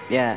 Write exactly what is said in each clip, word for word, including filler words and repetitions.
Yeah.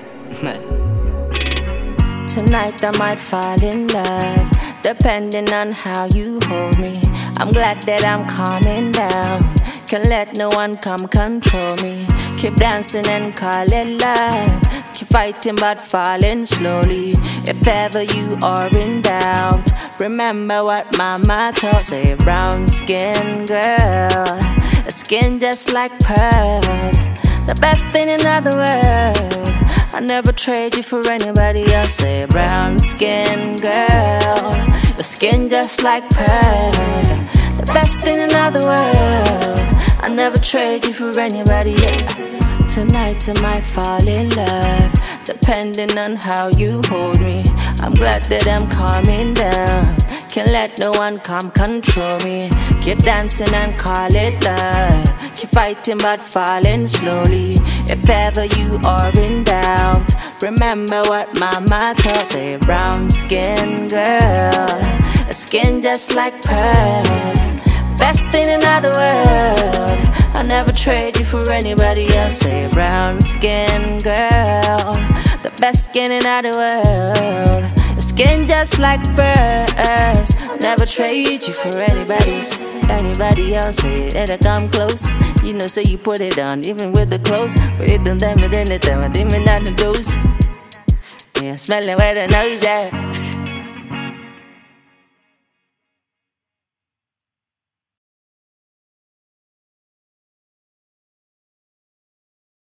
Tonight I might fall in love, depending on how you hold me. I'm glad that I'm calming down, can't let no one come control me. Keep dancing and call it love, keep fighting but falling slowly. If ever you are in doubt, remember what mama told. Say brown skin girl, a skin just like pearls, the best thing in the world. I never trade you for anybody else. Say brown skin girl, your skin just like pearls, the best thing in the world. I never trade you for anybody else. Tonight I might fall in love, depending on how you hold me. I'm glad that I'm calming down, can't let no one come control me. Keep dancing and call it love, keep fighting but falling slowly. If ever you are in doubt, remember what mama told. Say brown skin girl, a skin just like pearls, best thing in the world. I'll never trade you for anybody else. Say brown skin girl, the best skin in the world. Your skin just like pearls, I'll never trade you for anybody else. Anybody else, say it, it'll come close. You know, say you put it on, even with the clothes. But it don't damn it, then it damn it, even not the dose. Yeah, smelling where the nose at.